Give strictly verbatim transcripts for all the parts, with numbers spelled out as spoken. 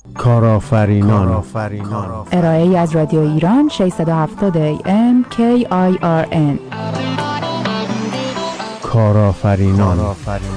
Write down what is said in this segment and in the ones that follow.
کارآفرینان. ارائه از رادیو ایران ششصد و هفتاد ای ام کی آی آر ان. کارآفرینان.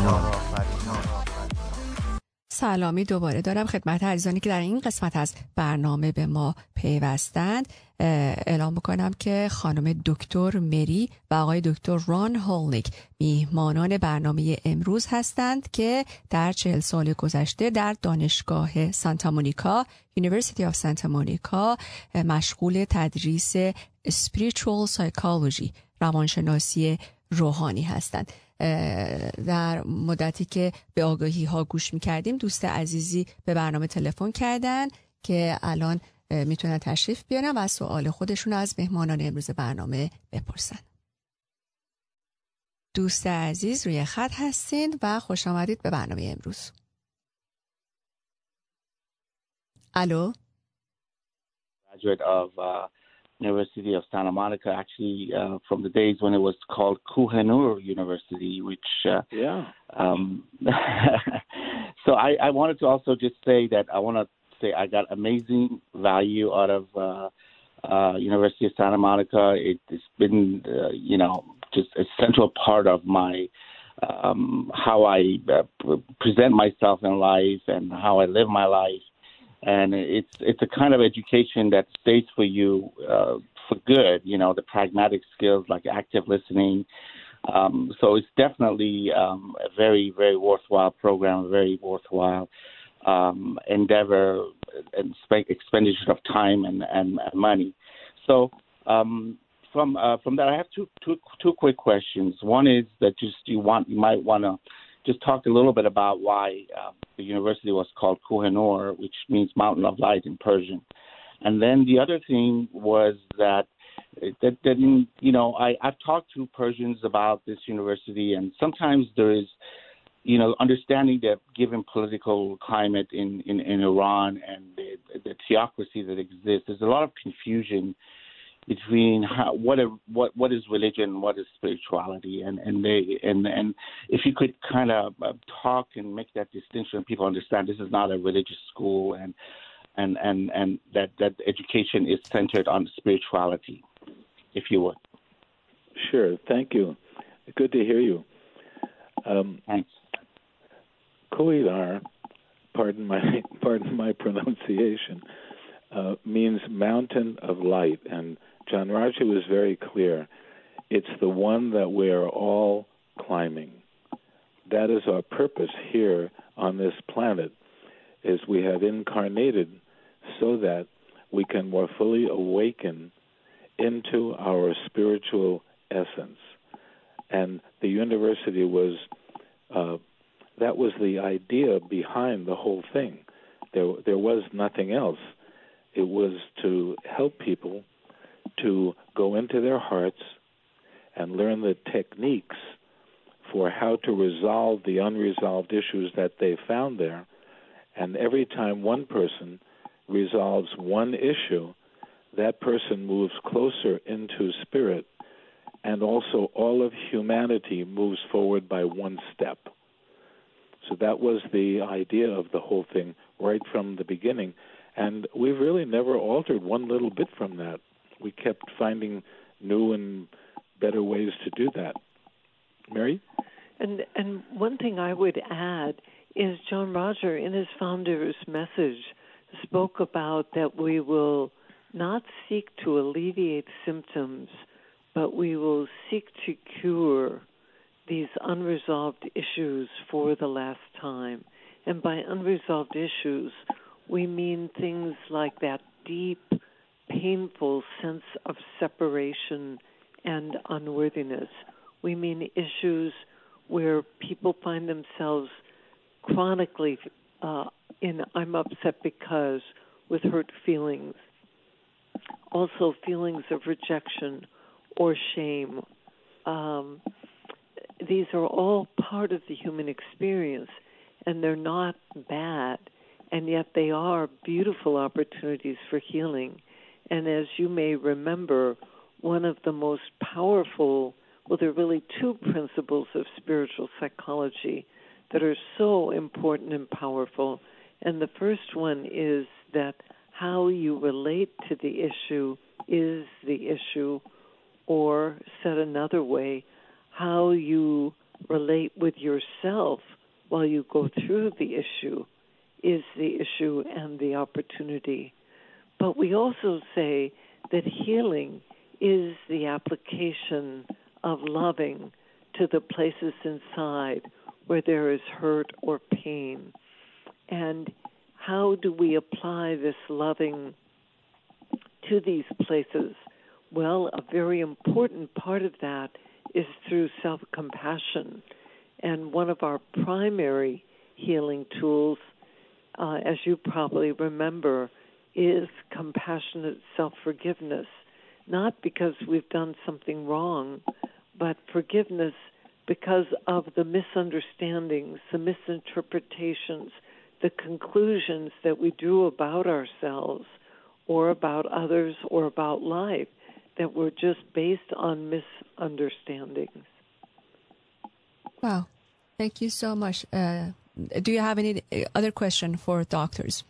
سلامی دوباره دارم خدمت عزیزانی که در این قسمت از برنامه به ما پیوستند. اعلام بکنم که خانم دکتر مری و آقای دکتر ران هولنیک میهمانان برنامه امروز هستند که در چهل سال گذشته در دانشگاه سانتا مونیکا، یونیورسیتی آف سانتا مونیکا مشغول تدریس spiritual psychology، روانشناسی روحانی هستند. در مدتی که به آگاهی ها گوش میکردیم دوست عزیزی به برنامه تلفن کردن که الان میتونن تشریف بیارن و سوال خودشون از مهمانان امروز برنامه بپرسن. دوست عزیز روی خط هستین و خوش آمدید به برنامه امروز. الو. Graduate of uh, University of Santa Monica, actually uh, from the days when it was called Kohinoor University, which uh, yeah. Um, so I, I wanted to also just say that I want to say I got amazing value out of uh, uh, University of Santa Monica. It, it's been, uh, you know, just a central part of my um, how I uh, present myself in life and how I live my life. And it's it's a kind of education that stays for you uh, for good, you know, the pragmatic skills like active listening. Um, so it's definitely um, a very, very worthwhile program, a very worthwhile um, endeavor and spe- expenditure of time and, and, and money. So um, from uh, from that, I have two, two, two quick questions. One is that just you want you might want to just talk a little bit about why uh, the university was called Kohinoor, which means Mountain of Light in Persian. And then the other thing was that, that, that you know, I, I've talked to Persians about this university, and sometimes there is, you know, understanding that given political climate in, in, in Iran and the, the theocracy that exists, there's a lot of confusion between how, what a, what what is religion, what is spirituality, and and they and and if you could kind of uh, talk and make that distinction, people understand this is not a religious school, and and and and that that education is centered on spirituality, if you would. Sure, thank you. Good to hear you. Um, Thanks. Kohinoor, pardon my pardon my pronunciation, uh, means mountain of light, and John Raji was very clear. It's the one that we are all climbing. That is our purpose here on this planet, is we have incarnated so that we can more fully awaken into our spiritual essence. And the university was, uh, that was the idea behind the whole thing. There, there was nothing else. It was to help people to go into their hearts and learn the techniques for how to resolve the unresolved issues that they found there. And every time one person resolves one issue, that person moves closer into spirit, and also all of humanity moves forward by one step. So that was the idea of the whole thing right from the beginning. And we've really never altered one little bit from that. We kept finding new and better ways to do that. Mary? And and one thing I would add is John Roger, in his founder's message, spoke about that we will not seek to alleviate symptoms, but we will seek to cure these unresolved issues for the last time. And by unresolved issues, we mean things like that deep, painful sense of separation and unworthiness. We mean issues where people find themselves chronically uh, in I'm upset because with hurt feelings. Also feelings of rejection or shame. Um, these are all part of the human experience, and they're not bad, and yet they are beautiful opportunities for healing. And as you may remember, one of the most powerful, well, there are really two principles of spiritual psychology that are so important and powerful, And the first one is that how you relate to the issue is the issue, or said another way, how you relate with yourself while you go through the issue is the issue and the opportunity. But we also say that healing is the application of loving to the places inside where there is hurt or pain. And how do we apply this loving to these places? Well, a very important part of that is through self-compassion. And one of our primary healing tools, uh, as you probably remember, is compassionate self-forgiveness. Not because we've done something wrong, but forgiveness because of the misunderstandings, the misinterpretations, the conclusions that we drew about ourselves or about others or about life that were just based on misunderstandings. Wow. Thank you so much. Uh, do you have any other question for doctors?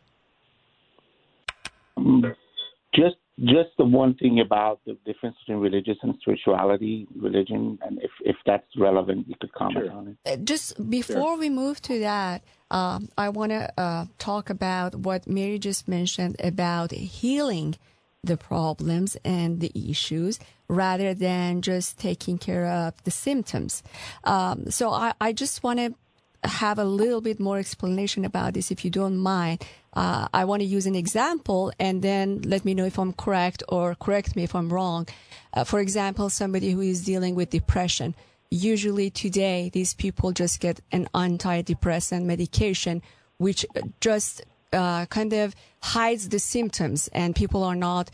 Um, just just the one thing about the difference between religious and spirituality, religion, and if, if that's relevant, you could comment Sure. on it. Uh, just before Sure. we move to that, um, I want to uh, talk about what Mary just mentioned about healing the problems and the issues rather than just taking care of the symptoms. Um, so I, I just want to have a little bit more explanation about this, if you don't mind. Uh, I want to use an example and then let me know if I'm correct or correct me if I'm wrong. Uh, for example, somebody who is dealing with depression. Usually today, these people just get an antidepressant medication, which just uh, kind of hides the symptoms, and people are not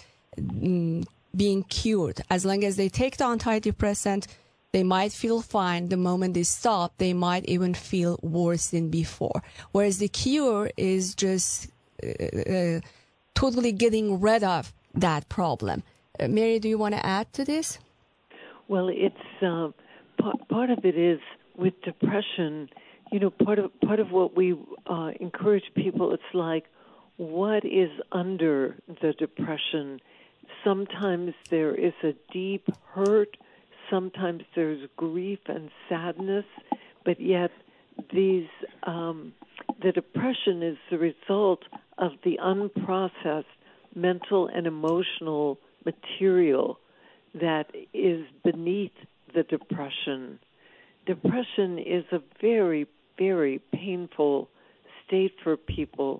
mm, being cured. As long as they take the antidepressant, they might feel fine. The moment they stop, they might even feel worse than before. Whereas the cure is just uh, uh, totally getting rid of that problem. Uh, Mary, do you want to add to this? Well, it's uh, part, part of it is with depression. You know, part of part of what we uh, encourage people, it's like, what is under the depression? Sometimes there is a deep hurt. Sometimes there's grief and sadness, but yet these um, the depression is the result of the unprocessed mental and emotional material that is beneath the depression. Depression is a very, very painful state for people.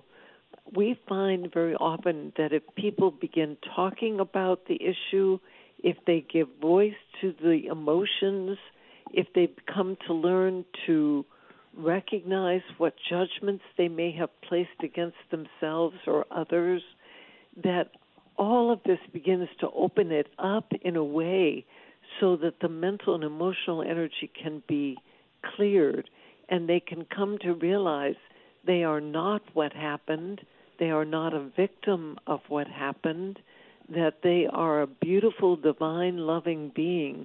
We find very often that if people begin talking about the issue, if they give voice to the emotions, if they come to learn to recognize what judgments they may have placed against themselves or others, that all of this begins to open it up in a way so that the mental and emotional energy can be cleared and they can come to realize they are not what happened, they are not a victim of what happened, that they are a beautiful, divine, loving being,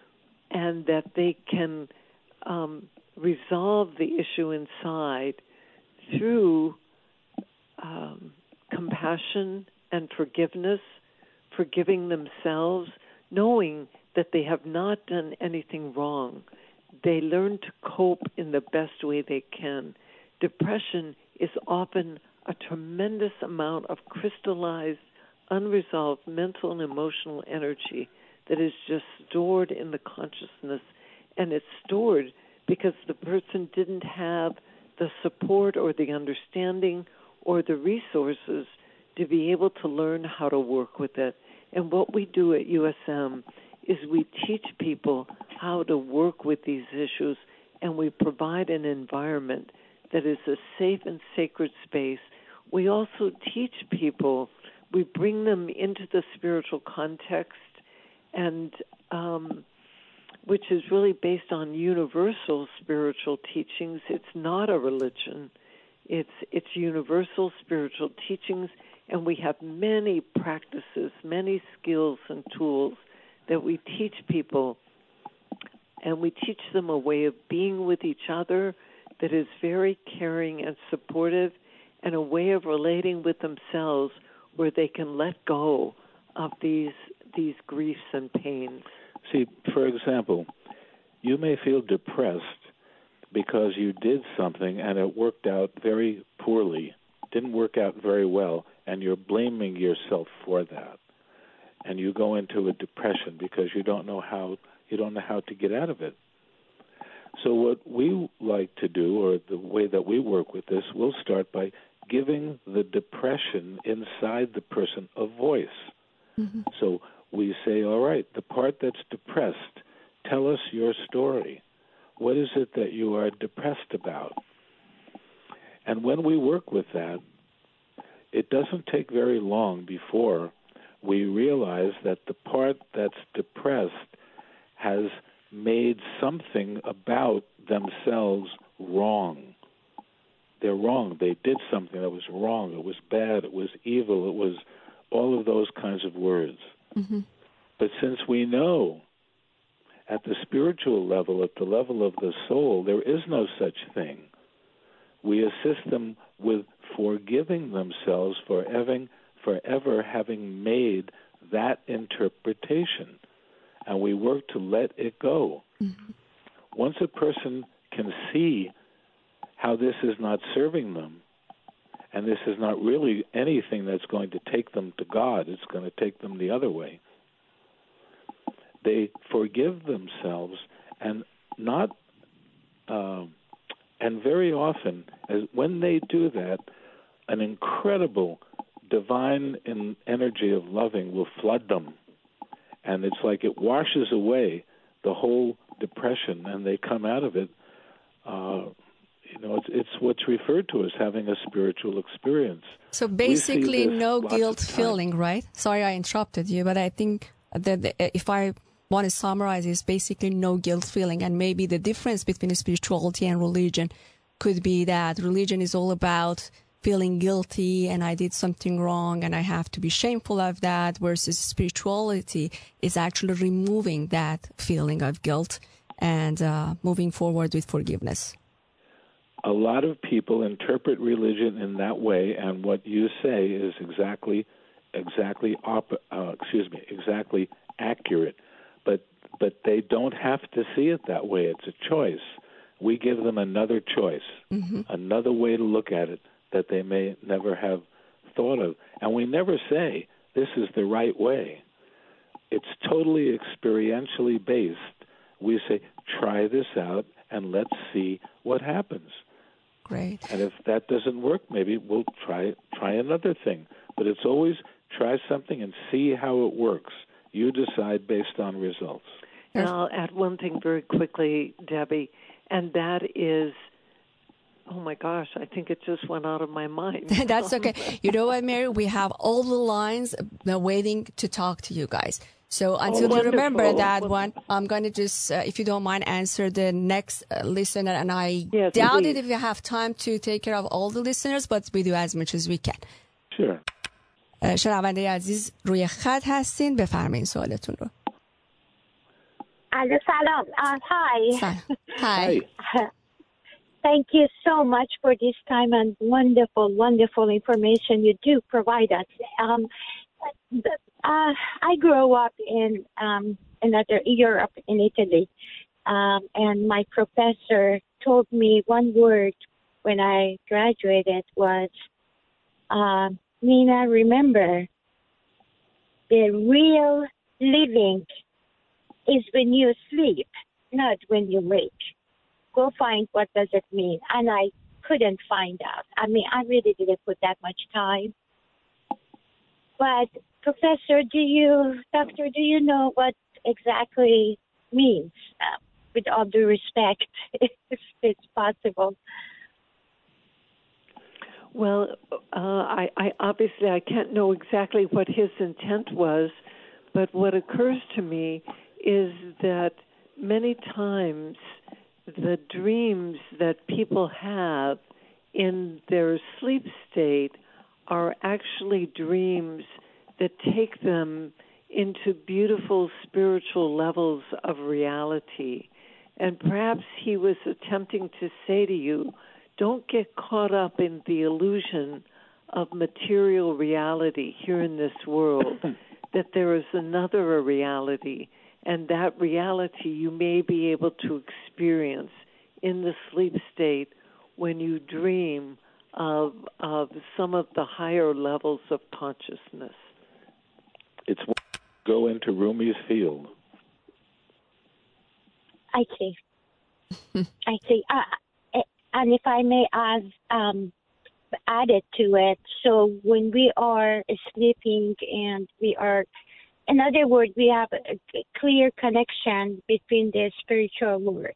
and that they can um, resolve the issue inside through um, compassion and forgiveness, forgiving themselves, knowing that they have not done anything wrong. They learn to cope in the best way they can. Depression is often a tremendous amount of crystallized, unresolved mental and emotional energy that is just stored in the consciousness, and it's stored because the person didn't have the support or the understanding or the resources to be able to learn how to work with it. And what we do at U S M is we teach people how to work with these issues, and we provide an environment that is a safe and sacred space. We also teach people, we bring them into the spiritual context, and um, which is really based on universal spiritual teachings. It's not a religion. It's it's universal spiritual teachings, and we have many practices, many skills and tools that we teach people, and we teach them a way of being with each other that is very caring and supportive, and a way of relating with themselves where they can let go of these these griefs and pains. See, for example, you may feel depressed because you did something and it worked out very poorly, didn't work out very well, and you're blaming yourself for that. And you go into a depression because you don't know how you don't know how to get out of it. So what we like to do, or the way that we work with this, we'll start by giving the depression inside the person a voice. Mm-hmm. So we say, all right, the part that's depressed, tell us your story. What is it that you are depressed about? And when we work with that, it doesn't take very long before we realize that the part that's depressed has made something about themselves wrong. They're wrong. They did something that was wrong. It was bad. It was evil. It was all of those kinds of words. Mm-hmm. But since we know at the spiritual level, at the level of the soul, there is no such thing, we assist them with forgiving themselves for having, forever having made that interpretation. And we work to let it go. Mm-hmm. Once a person can see how this is not serving them, and this is not really anything that's going to take them to God, it's going to take them the other way, they forgive themselves, and not, uh, and very often, as when they do that, an incredible divine in energy of loving will flood them, and it's like it washes away the whole depression, and they come out of it. Uh, you know, it's, it's what's referred to as having a spiritual experience. So basically, no guilt feeling, right? Sorry, I interrupted you, but I think that if I want to summarize, it's basically no guilt feeling, and maybe the difference between spirituality and religion could be that religion is all about feeling guilty and I did something wrong and I have to be shameful of that, versus spirituality is actually removing that feeling of guilt and uh, moving forward with forgiveness. A lot of people interpret religion in that way, and what you say is exactly, exactly, op- uh, excuse me, exactly accurate. But but they don't have to see it that way. It's a choice. We give them another choice, mm-hmm. another way to look at it that they may never have thought of. And we never say, this is the right way. It's totally experientially based. We say, try this out and let's see what happens. Great. And if that doesn't work, maybe we'll try try another thing. But it's always try something and see how it works. You decide based on results. And I'll add one thing very quickly, Debbie, and that is, oh my gosh, I think it just went out of my mind. That's okay. You know what, Mary? We have all the lines waiting to talk to you guys. So until oh, you remember that one, I'm going to just, uh, if you don't mind, answer the next uh, listener. And I yes, doubt please. it if we have time to take care of all the listeners, but we do as much as we can. Sure. Uh, شنونده عزیز روی خط هستین، بفرمایید سوالتون رو. الو سلام. Uh, hi. سلام. Hi. Thank you so much for this time and wonderful, wonderful information you do provide us. Um, uh, I grew up in um, another Europe, in Italy, um, and my professor told me one word when I graduated was, uh, Nina, remember, the real living is when you sleep, not when you wake. Go find what does it mean. And I couldn't find out. I mean, I really didn't put that much time. But Professor, do you, Doctor, do you know what exactly means? Uh, with all due respect, if it's possible. Well, uh, I, I obviously I can't know exactly what his intent was, but what occurs to me is that many times the dreams that people have in their sleep state are actually dreams that take them into beautiful spiritual levels of reality. And perhaps he was attempting to say to you don't get caught up in the illusion of material reality here in this world, that there is another reality, and that reality you may be able to experience in the sleep state when you dream of, of some of the higher levels of consciousness. It's go into Rumi's field. I see. I see. Uh, and if I may add, um, add it to it, so when we are sleeping and we are, in other words, we have a clear connection between the spiritual world.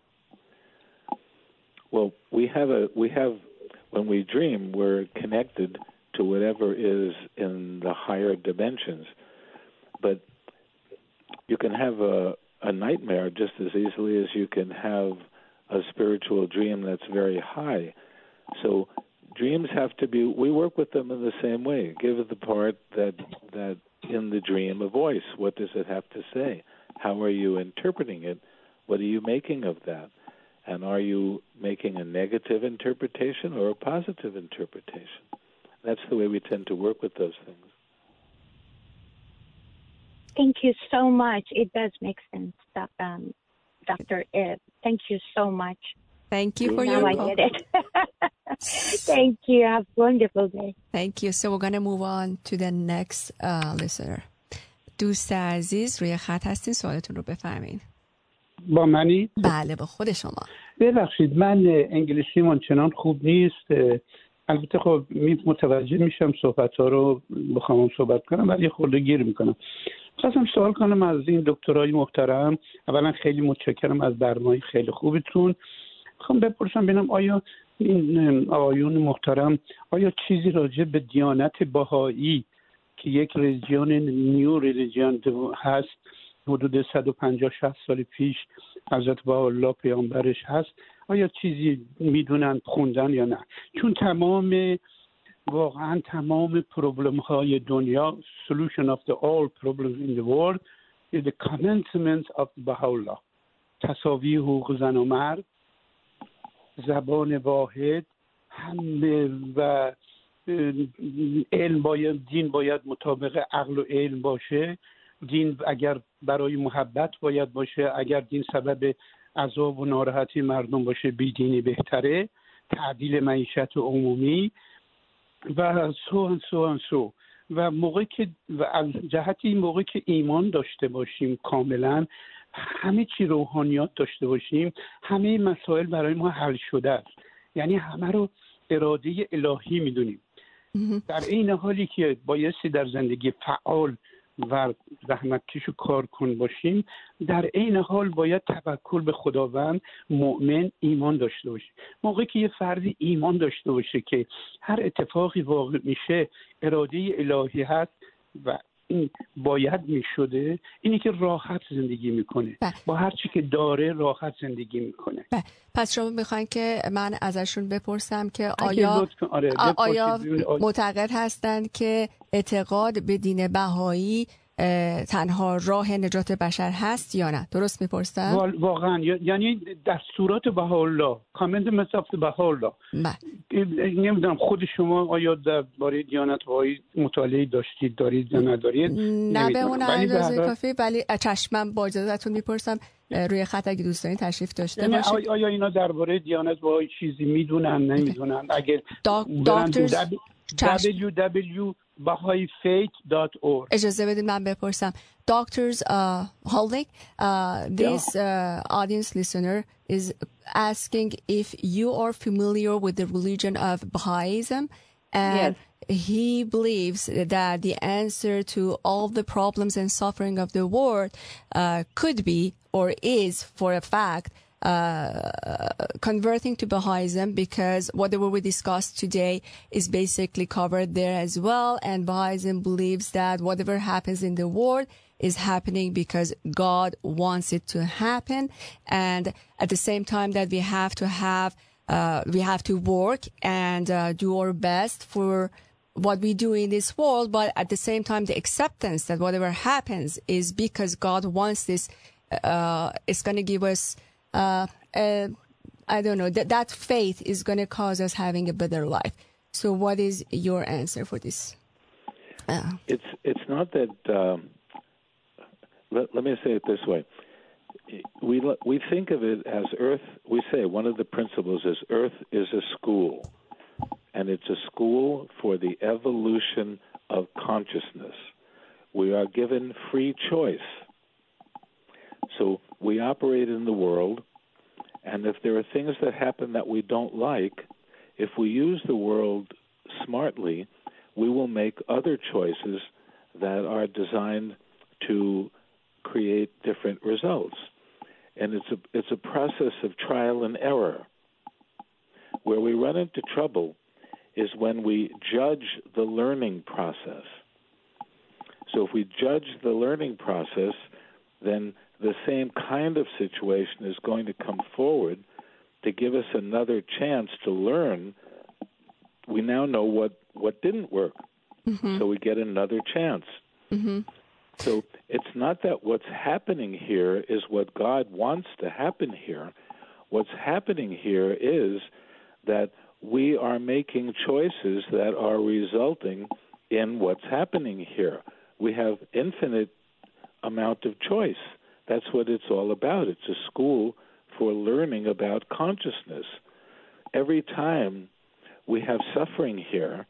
Well, we have a we have when we dream, we're connected to whatever is in the higher dimensions. But you can have a, a nightmare just as easily as you can have a spiritual dream that's very high. So dreams have to be, we work with them in the same way. Give the part that that in the dream a voice. What does it have to say? How are you interpreting it? What are you making of that? And are you making a negative interpretation or a positive interpretation? That's the way we tend to work with those things. Thank you so much. It does make sense, um, Doctor Ed. Thank you so much. Thank you for now your I call. get it. Thank you. Have a wonderful day. Thank you. So we're going to move on to the next uh, listener. دوست عزیز روی خط هستین، سوالتون رو بفرمایید. با منی؟ بله، با خود شما. ببخشید من انگلیسی من چنان خوب نیست، البته خب متوجه میشم صحبت ها رو بخوام صحبت کنم ولی خورده گیر میکنم. خواستم سوال کنم از این دکترای محترم. اولا خیلی متشکرم از برنامه خیلی خوبتون. خواهم بپرسم ببینم آیا این آقایون محترم آیا چیزی راجع به دیانت بهایی که یک ریلیجیون نیو ریلیجیون هست، حدود صد و پنجاه شصت سال پیش حضرت بهاءالله پیامبرش هست، آیا چیزی میدونن خوندن یا نه؟ چون تمام واقعا تمام پروبلم های دنیا solution of the all problems in the world is the commencement of Baha'u'llah. تساوی حقوق زن و مرد، زبان واحد، همه و علم باید دین باید مطابق عقل و علم باشه. دین اگر برای محبت باید باشه، اگر دین سبب عذاب و ناراحتی مردم باشه بیدینی بهتره، تعدیل معیشت عمومی و سو سو سو و موقعی که و از جهت این موقعی که ایمان داشته باشیم کاملا، همه چی روحانیات داشته باشیم، همه مسائل برای ما حل شده است. یعنی همه رو اراده الهی میدونیم. در این حالی که بایستی در زندگی فعال و زحمتکش و کار کن باشیم، در این حال باید توکل به خداوند، مؤمن، ایمان داشته باشیم. موقعی که یه فردی ایمان داشته باشه که هر اتفاقی واقع میشه اراده الهی هست و این باید میشده، اینی که راحت زندگی میکنه. با, با هر چی که داره راحت زندگی میکنه. با. پس شما میخواین که من ازشون بپرسم که آیا آره آیا معتقد هستند که اعتقاد به دین بهایی تنها راه نجات بشر هست یا نه؟ درست میپرسم؟ واقعا یعنی دستورات بهاءالله، کامندمنتس آف بهاءالله. نمیدونم خود شما آیا درباره دیانت بهایی مطالعه داشتید، دارید یا ندارید؟ نه به اون اندازه کافی، ولی چشمم با اجازهتون میپرسم روی خط اگه دوست دارین تشریف داشته باشید. آیا, آیا اینا درباره دیانت بهایی چیزی میدونن نمیدونن؟ اگر دکترز دبلیو دبلیو bahai faith dot org. اجازه بدید من بپرسم. Doctors uh, Holnick, uh, this uh, audience listener is asking if you are familiar with the religion of Baha'ism, and yes. he believes that the answer to all the problems and suffering of the world uh, could be or is for a fact Uh, converting to Baha'ism, because whatever we discussed today is basically covered there as well, and Baha'ism believes that whatever happens in the world is happening because God wants it to happen, and at the same time that we have to have uh, we have to work and uh, do our best for what we do in this world, but at the same time the acceptance that whatever happens is because God wants this. Uh, it's going to give us Uh, a, I don't know, that, that faith is going to cause us having a better life. So what is your answer for this? Uh. It's it's not that, um, let, let me say it this way. We we think of it as Earth, we say one of the principles is Earth is a school, and it's a school for the evolution of consciousness. We are given free choice. So we operate in the world, and if there are things that happen that we don't like, if we use the world smartly, we will make other choices that are designed to create different results. And it's a it's a process of trial and error. Where we run into trouble is when we judge the learning process. So if we judge the learning process, then the same kind of situation is going to come forward to give us another chance to learn. We now know what, what didn't work, mm-hmm. so we get another chance. Mm-hmm. So it's not that what's happening here is what God wants to happen here. What's happening here is that we are making choices that are resulting in what's happening here. We have infinite amount of choice. That's what it's all about. It's a school for learning about consciousness. Every time we have suffering here,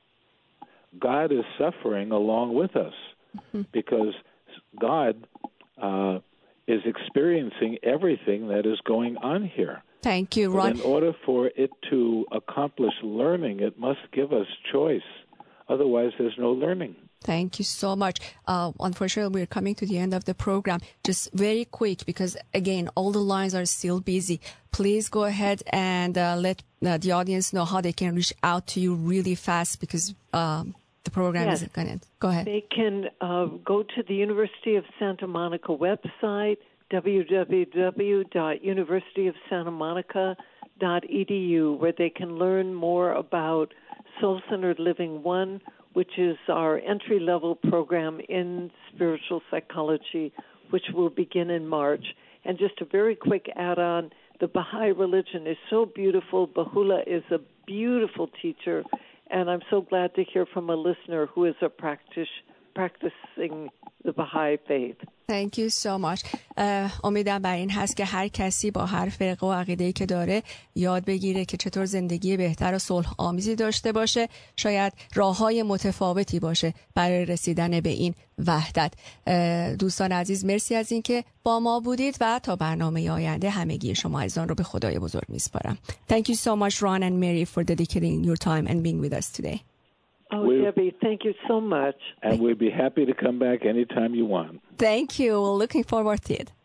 God is suffering along with us. Mm-hmm. Because God uh, is experiencing everything that is going on here. Thank you, Ron. But in order for it to accomplish learning, it must give us choice. Otherwise, there's no learning. Thank you so much. Uh, unfortunately, we're coming to the end of the program. Just very quick, because, again, all the lines are still busy. Please go ahead and uh, let uh, the audience know how they can reach out to you really fast, because um, the program yes. is going to end. Go ahead. They can uh, go to the University of Santa Monica website, w w w dot university of santa monica dot e d u, where they can learn more about Soul-Centered Living One, which is our entry-level program in spiritual psychology, which will begin in March. And just a very quick add-on, the Baha'i religion is so beautiful. Baha'u'llah is a beautiful teacher, and I'm so glad to hear from a listener who is a practice, practicing the Baha'i faith. Thank you so much. امیدم بر این هست که هر کسی با هر فرقه و عقیده‌ای که داره یاد بگیره که چطور زندگی بهتر و صلح آمیزی داشته باشه. شاید راه‌های متفاوتی باشه برای رسیدن به این وحدت. دوستان عزیز، مرسی از این که با ما بودید و تا برنامه آینده همگی شما عزیزان رو به خدای بزرگ میسپارم. Thank you so much, Ron and Mary, for dedicating your time and being with us today. Oh, we're, Debbie, thank you so much. And we'd be happy to come back anytime you want. Thank you. We're looking forward to it.